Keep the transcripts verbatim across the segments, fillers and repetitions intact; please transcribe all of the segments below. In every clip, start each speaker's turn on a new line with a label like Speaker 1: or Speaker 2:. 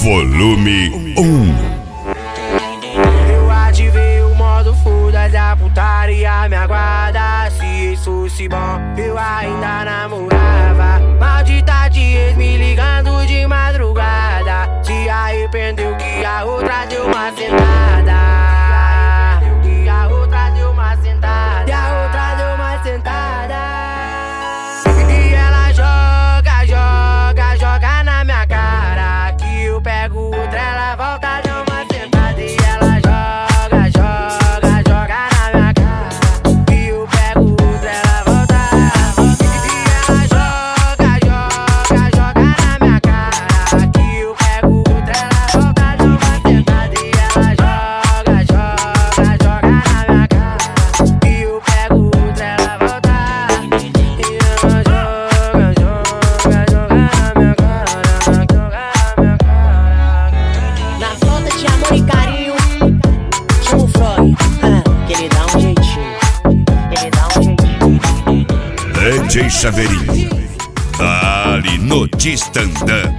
Speaker 1: Volume um.
Speaker 2: Eu ativei o modo foda da putaria, me aguarda. Se isso fosse bom, eu ainda namorava. Maldita de ex me ligando de madrugada. Se arrependeu que a outra deu uma sentada. Que a outra deu uma sentada. E a outra deu uma sentada. E ela joga, joga, joga na minha cara. Que eu pego outra, ela volta, deu uma sentada. E ela joga, joga, joga na minha cara. Que eu pego outra, ela volta. E ela joga, joga, joga na minha cara. Que eu pego outra, ela volta, deu uma sentada. E ela joga, joga, joga na minha cara. Que eu pego outra, ela volta. E ela joga, joga, joga na minha cara. Joga na minha cara.
Speaker 3: Na falta de amor e carinho, chama o Freud, ah, que ele dá um jeitinho, ele dá um jeitinho.
Speaker 1: D J Chaveirinho, dali no Distandã.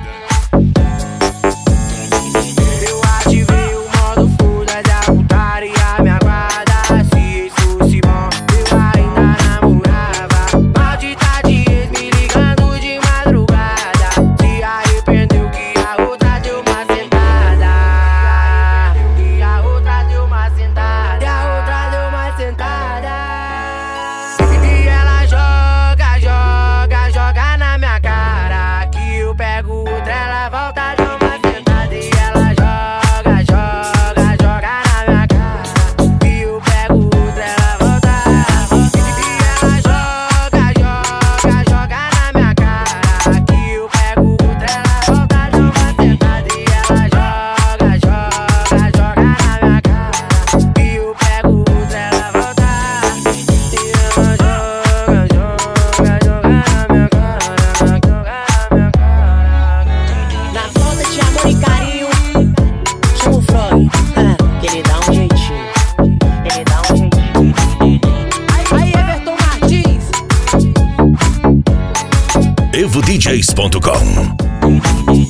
Speaker 2: Eu ativei o modo foda da putaria, me aguarda. Se isso fosse bom, eu ainda namorava. Maldita de ex me ligando de madrugada. Se arrependeu que a outra deu uma sentada. Que a outra deu uma sentada. E a outra deu uma sentada. E ela joga, joga, joga na minha cara. Que eu pego outra, ela volta, deu uma sentada. E ela joga, joga, joga na minha cara. Que eu pego outra, ela volta. E ela joga, joga, joga na minha cara. Que eu pego outra, ela volta, deu uma sentada. E ela joga, joga, joga na minha cara. Que eu pego outra, ela volta. E ela joga, joga, joga na minha cara. Joga na minha cara.
Speaker 3: Na falta de amor e carinho, chama o Freud, ah, que ele dá um jeitinho, ele dá um jeitinho.
Speaker 2: Aí, Everton Martins.
Speaker 1: evo d js ponto com